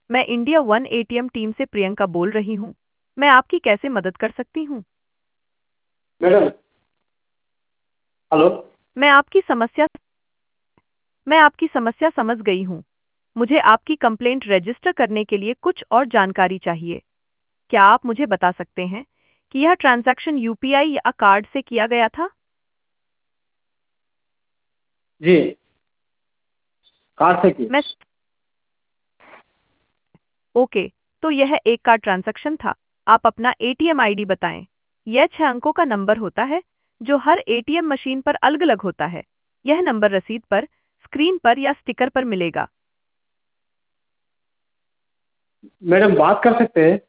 मैं India one ATM team से प्रियंका बोल रही हूँ। मैं आपकी कैसे मदद कर सकती हूँ? मैडम। हेलो। मैं आपकी समस्या मैं आपकी समस्या समझ गई हूँ। मुझे आपकी कंप्लेंट रजिस्टर करने के लिए कुछ और जानकारी चाहिए। क्या आप मुझे बता सकते हैं कि यह ट्रांजैक्शन यूपीआई या कार्ड से किया गया था? जी। कहाँ से की? मैं ओके, तो यह एक कार्ड ट्रांजैक्शन था। आप अपना एटीएम आईडी बताएं। यह 6 अंकों का नंबर होता है जो हर एटीएम मशीन पर अलग-अलग होता है। यह नंबर रसीद पर, स्क्रीन पर या स्टिकर पर मिलेगा। मैडम बात कर सकते हैं?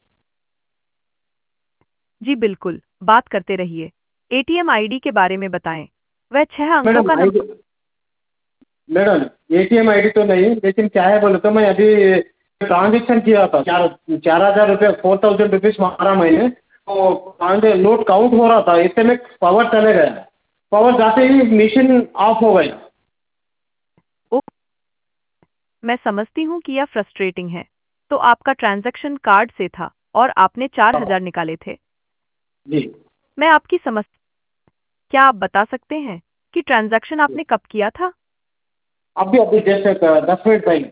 जी बिल्कुल, बात करते रहिए। एटीएम आईडी के बारे में बताएं। वह 6 अंकों मैडम का ID. Number. Madam ATM ID तो नहीं, लेकिन क्या है बोले तो मैं अभी ट्रांजेक्शन किया था 4,000 रुपये, 4,000 रुपीज मारा मैंने। तो नोट काउंट हो रहा था, इतने में पावर चले गया। पावर जाते ही मशीन ऑफ हो गई। ओ, मैं समझती हूँ कि यह फ्रस्ट्रेटिंग है। तो आपका ट्रांजैक्शन कार्ड से था और आपने 4,000 निकाले थे। जी। मैं आपकी समस्या क्या आप बता सकते हैं कि ट्रांजैक्शन आपने कब किया था? अभी अभी जैसे 10 मिनट पहले।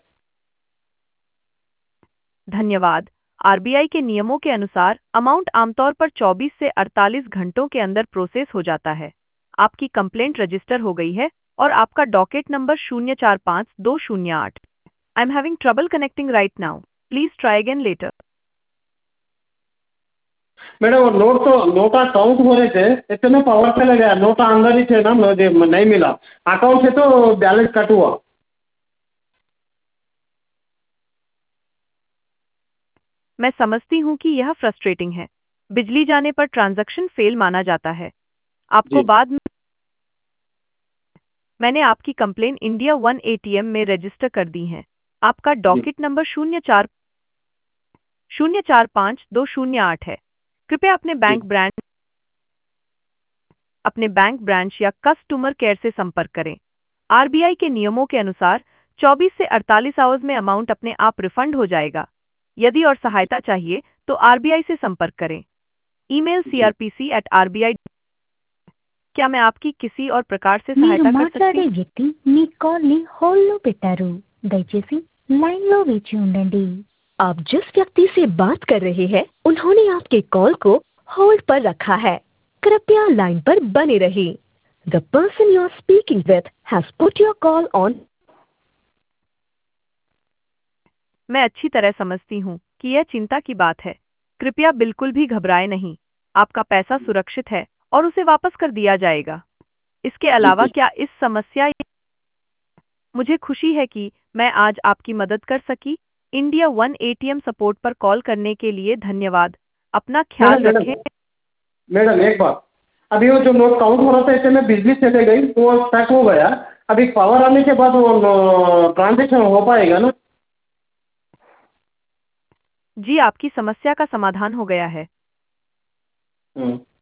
धन्यवाद। आरबीआई के नियमों के अनुसार अमाउंट आमतौर पर 24 से 48 घंटों के अंदर प्रोसेस हो जाता है। आपकी कंप्लेंट रजिस्टर हो गई है और आपका docket number 045208। I am having trouble connecting right now. Please try again later. Madam वो नोटा काउंट हो रहे थे, इतने में पावर चले गया। नोटा अंदर ही थे ना, मुझे नहीं मिला। अकाउंट से तो बैलेंस कट हुआ। मैं समझती हूँ कि यह फ्रस्ट्रेटिंग है। बिजली जाने पर ट्रांजैक्शन फेल माना जाता है। आपको जी। बाद में मैंने आपकी कंप्लेन इंडिया वन एटीएम में रजिस्टर कर दी है। आपका जी। डॉकेट नंबर 045208 है। कृपया जी। अपने बैंक ब्रांच या कस्टमर केयर से संपर्क करें। आरबीआई के नियमों के अनुसार 24 से 48 आवर्स में अमाउंट अपने आप रिफंड हो जाएगा। यदि और सहायता चाहिए तो आरबीआई से संपर्क करें। ईमेल जी। crpc@rbi। क्या मैं आपकी किसी और प्रकार से మీరు सहायता कर सकती మాట్లాడే हूँ? వ్యక్తి మీ కాల్ ని హోల్డ్ లో పెట్టారు. దయచేసి लाइन लो వేచి ఉండండి. आप जिस व्यक्ति से बात कर रहे हैं उन्होंने आपके कॉल को होल्ड पर रखा है. कृपया लाइन पर बने रहिए. The person you are speaking with has put your call on. मैं अच्छी तरह समझती हूँ कि यह चिंता की बात है। कृपया बिल्कुल भी घबराएं नहीं। आपका पैसा सुरक्षित है और उसे वापस कर दिया जाएगा। इसके जी। अलावा जी। क्या इस समस्या मुझे खुशी है कि मैं आज आपकी मदद कर सकी। इंडिया वन एटीएम सपोर्ट पर कॉल करने के लिए धन्यवाद। अपना ख्याल मैडम मैडम रखें। मैडम एक बात। अभी वो जो नोट काउंट हो रहा था, इतने में बिजली चले गई तो वो स्टक हो गया। अभी पावर आने के बाद वो ट्रांजेक्शन हो पाएगा ना? जी आपकी समस्या का समाधान हो गया है। हम्म।